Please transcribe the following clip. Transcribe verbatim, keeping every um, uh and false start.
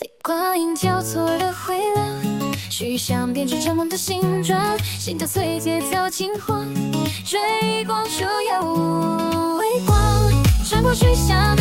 光阴交错的回廊，虚像编织着梦的形状，心跳随节奏轻晃，追光就有微光，穿过虚像。